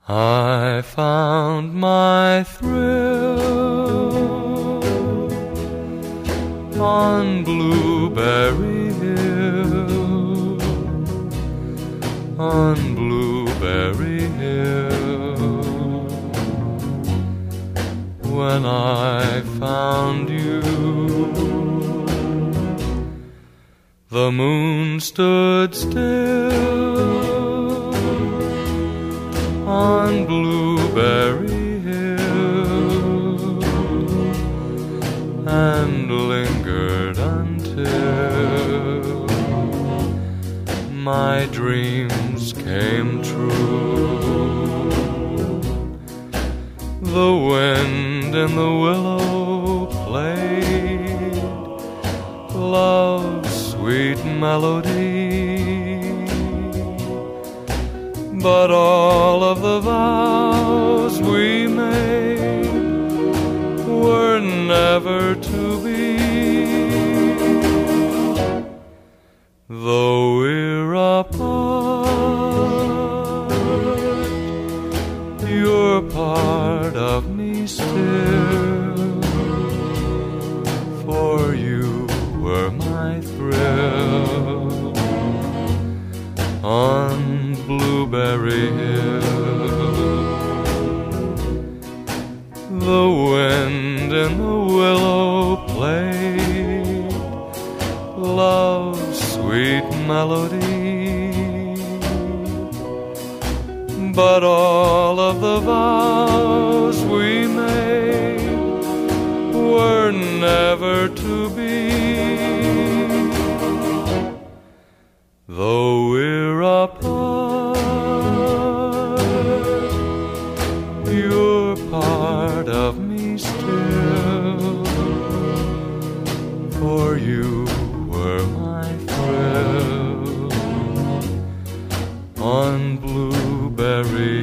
I found my thrill on Blueberry Hill, on Blueberry Hill. When I found you, the moon stood still on Blueberry Hill and lingered until my dreams came true. The wind in the willow played love's sweet melody, but all of the vows we made were never to be. Though we're apart, you're part of me still, for you were my thrill on Blueberry Hill. The wind in the willow played love's sweet melody, but all of the vows we made were never to be. Though we're apart, you're part of me still, for you were my thrill on Blueberry